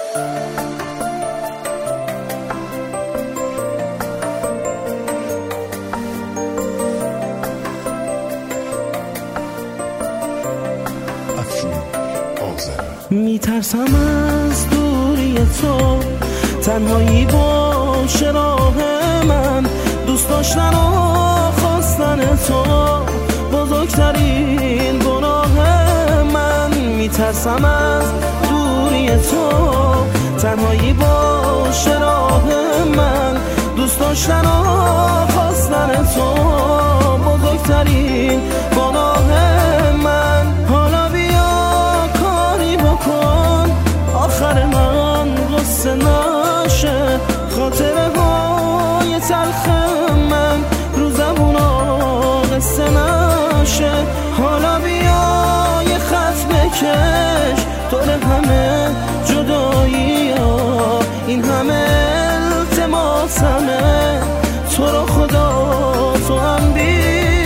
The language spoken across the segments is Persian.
میترسم از دوری تو، تنهایی باشه راه من، دوست داشتن و خواستن تو بزرگترین گناه من. میترسم از دوری تو، تنهایی باشه راه من، دوست داشتن و خواستن تو بزرگترین گناه من. حالا بیا کاری بکن آخر من غصه نشه، خاطره های تلخ من رو زبونا قصه نشه. حالا بیا یه خط بکش طول همه جدایی ها، این همه التماسمه تو رو خدا تو هم بیا.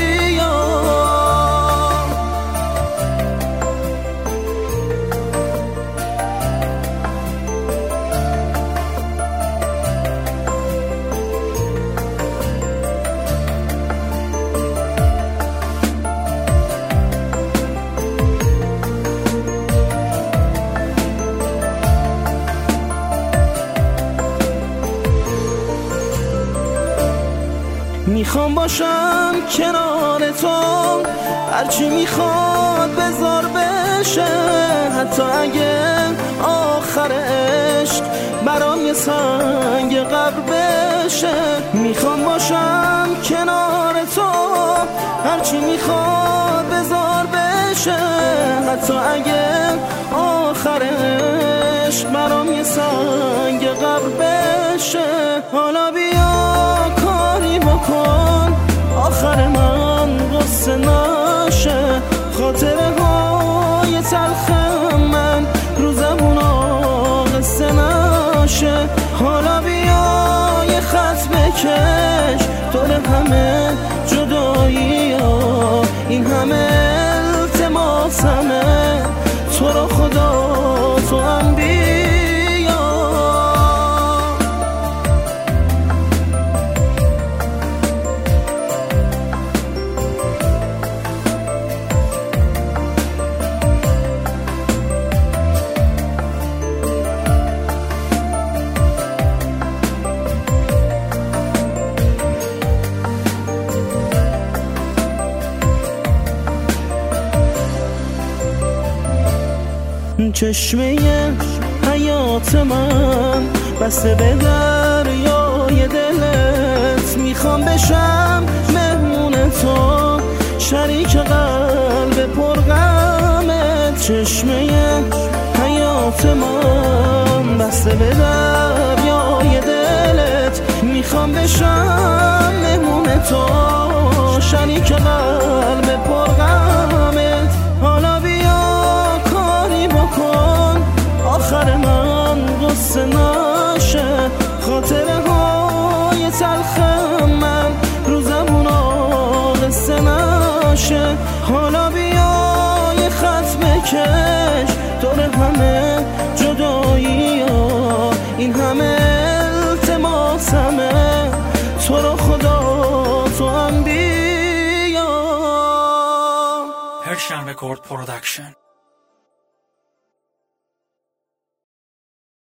میخوام باشم کنار تو، هرچی میخواد بذار بشه، حتی اگه آخر عشق برام یه سنگ قبر بشه. میخوام باشم کنار تو، هرچی میخواد بذار بشه، حتی اگه آخر عشق برام یه سنگ قبر بشه. حالا بیا کاری بکن آخر من غصه نشه، خاطره های تلخ من رو زبونا قصه نشه. حالا بیا یه خط بکش طول همه جدایی ها، این همه التماسمه تو رو خدا تو هم بیا. چشمه حیات من بسته به دریای دلت، میخوام بشم مهمون تو، شریک قلب پرغمت. چشمه حیات من بسته به دریای دلت، میخوام بشم مهمون تو، شریک قلب پرغمت. حالا بیا کاری بکن آخر من غصه نشه، خاطره های تلخ من رو زبونا قصه نشه. حالا بیا یه خط بکش طول همه جدایی ها، این همه التماسمه تو رو خدا تو هم بیا. Persian Record Production.